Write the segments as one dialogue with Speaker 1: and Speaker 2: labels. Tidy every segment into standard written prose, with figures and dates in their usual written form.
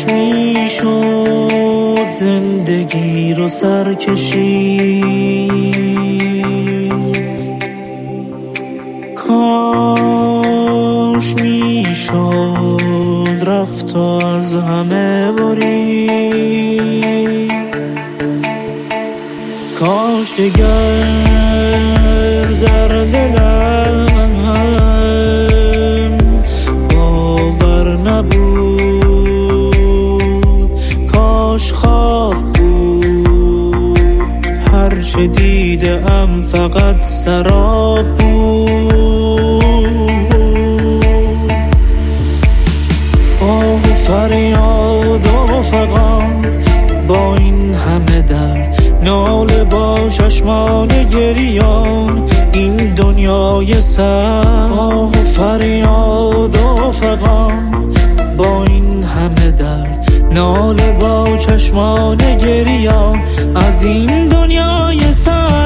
Speaker 1: کاش میشد زندگی رو سر کشید، کاش میشد رفت و از همه برید، کاش دیگر در دلم باور نبود، کاش خواب بود هرچه دیدم فقط سراب بود. آه و فریاد و فغان با این همه درد، ناله با چشمان گریان این دنیای سر. آه و فریاد و فغان با این همه درد، ناله با چشمان گریان از این دنیای سر.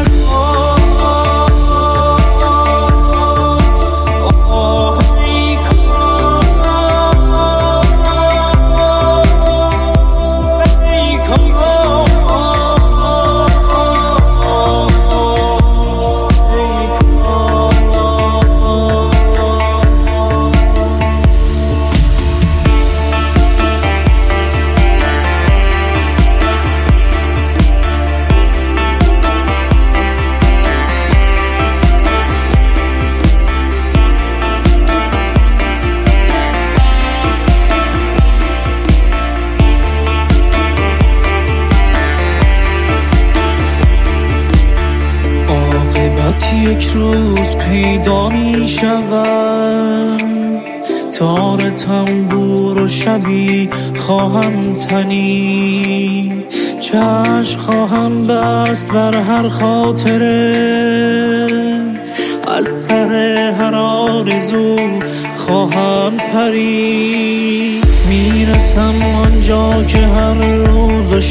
Speaker 1: یک روز پیدا می شود، تار تنبور و شبی خواهم تنی، چشم خواهم بست بر هر خاطره، از سر هر آرزو خواهم پرید. میرسم آنجا که هر روز و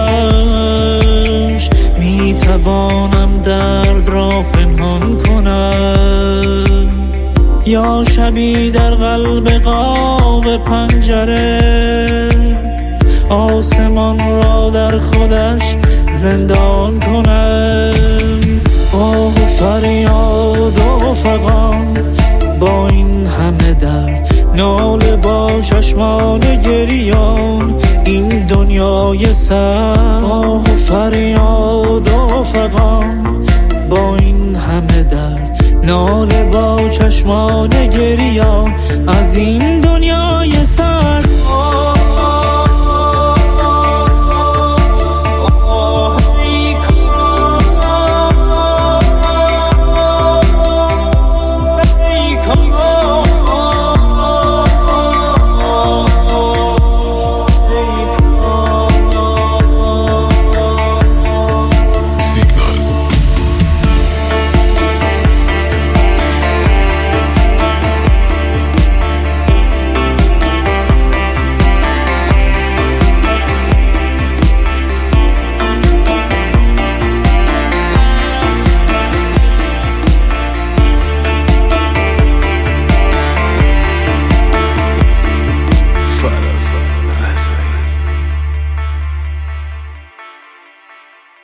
Speaker 1: شبش میتوانم درد را پنهان کنم، یا شبی در قلب قاب پنجره آسمان را در خودش زندان کنم. آه و فریاد و فغان با این همه درد، ناله با چشمان گریان این دنیای سر. آه و فریاد و فغان با این همه درد، ناله با چشمان گریان از این